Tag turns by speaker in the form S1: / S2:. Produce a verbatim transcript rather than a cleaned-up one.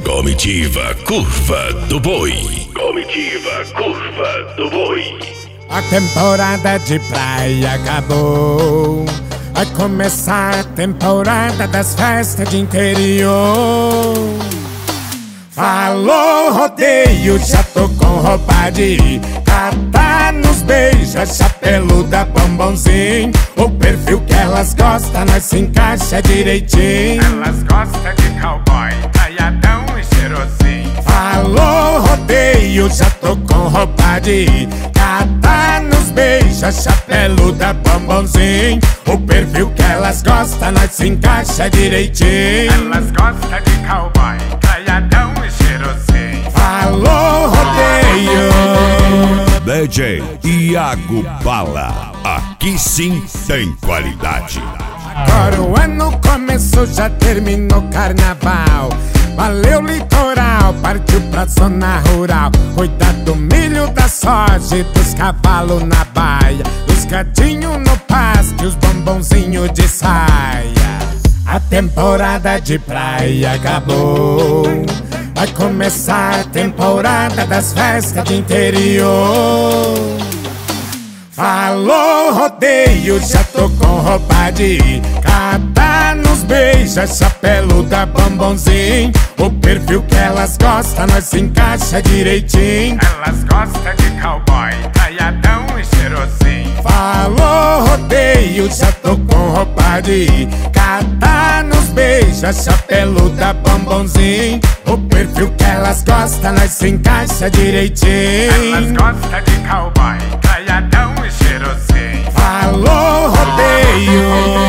S1: Comitiva Curva do Boi. Comitiva Curva do Boi.
S2: A temporada de praia acabou. Vai começar a temporada das festas de interior. Falou rodeio, já tô com roupa de catar nos beija, chapeluda, bombonzinho. O perfil que elas gostam, nós se encaixa direitinho.
S3: Elas gostam de cowboy, talhadão e cheirosinho.
S2: Falou rodeio, já tô com roupa de catar nos beija, chapeluda, bombonzinho. O perfil que elas gostam, nós se encaixa direitinho.
S3: Elas gostam de cowboy, talhadão e cheirosinho.
S2: Falou rodeio.
S1: D J Iago Bala. Aqui sim tem qualidade.
S2: Agora o ano começou, já terminou carnaval. Valeu litoral, partiu pra zona rural. Cuidar do milho, da soja e dos cavalos na baia. Os gatinhos no pasto e os bombonzinhos de saia. A temporada de praia acabou. Vai começar a temporada das festas de interior. Falou rodeio, já tô com roupa de catar nos beija, chapeluda, bombonzinho. O perfil que elas gostam, nós se encaixa direitinho.
S3: Elas gostam de cowboy, talhadão e cheirosinho.
S2: Falou rodeio, já tô com roupa de catar nos beija, chapeluda, bombonzinho. O perfil que elas gostam, nós se encaixa direitinho.
S3: Elas gostam de cowboy, talhadão e cheirosinho.
S2: Falou rodeio.